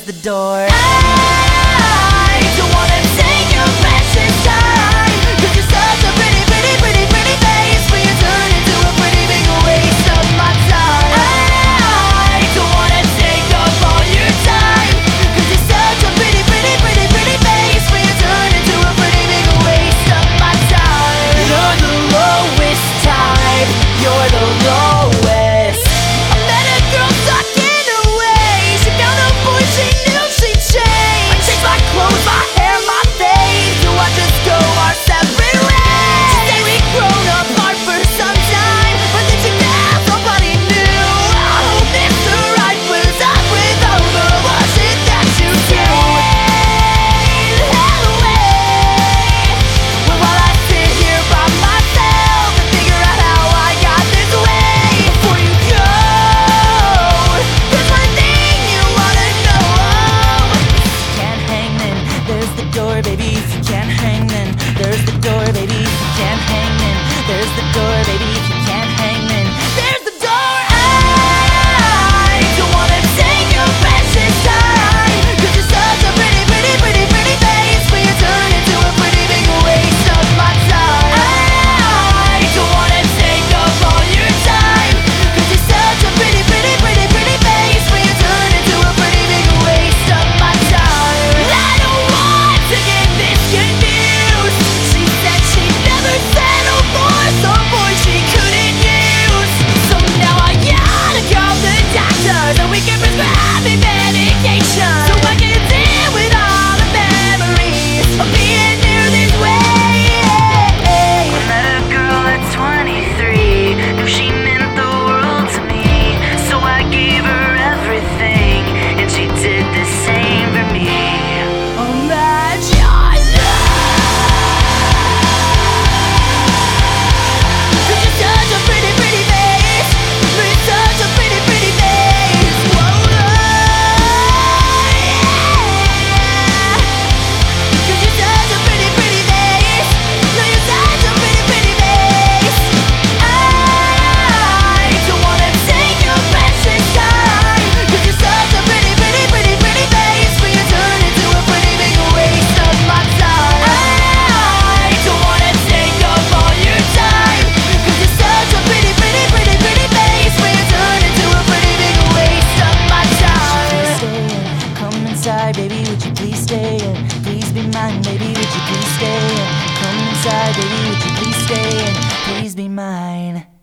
there's the door. I don't wanna take your precious time, 'cause you're such a pretty, pretty, pretty, pretty face, but you turn into a pretty big waste of my time. I don't wanna take up all your time, 'cause you're such a pretty, pretty, pretty, pretty face, but you turn into a pretty big waste of my time. You're the lowest type, you're the lowest. I met a girl stuck in her ways, she found a boy she knew she'd change. I changed my clothes, my hair, my face, to watch us go our separate ways. She said we'd grown apart for some time, but then she passed, nobody knew. I hope Mr. Right was up with all the was it that you gave away. Well, while I sit here by myself and figure out how I got this way, before you go, there's one thing you wanna know. Can't hang then, there's the door, baby. If you can't hang then, there's the door, baby. If you can't hang then, there's the door, baby. If you can't hang then, There's the door. I don't wanna take your precious time, 'cause you're such a pretty, pretty, pretty, pretty face, but you turn into a pretty big waste of my time. I don't wanna take up all your time, 'cause you're such a pretty, pretty, pretty, pretty face, but you turn into a pretty big waste of my time. I don't want to get this confused. She said she'd never settle for some boy she couldn't use. So now I gotta call the doctor so we can prescribe me medication, so I can deal with all the memories of being near this way. met a girl at 23, knew she meant the world to me, so I gave her everything, and she did the same for me. Imagine love, 'cause you're such a pretty, pretty face, you're such a pretty, pretty face. Whoa, yeah. 'Cause you're such a pretty, pretty face, no, you're such a pretty, pretty face. I don't wanna take your precious time, 'cause you're such a pretty, pretty, pretty, pretty face, but you turn into a pretty big waste of my time. I don't wanna take up all your time, 'cause you're such a pretty, pretty, pretty, pretty face, but you turn into a pretty big waste of my time. Stay in, come inside, baby. Would you please stay in? Please be mine, baby. Would you please stay in? Come inside, baby. Would you please stay in? Please be mine.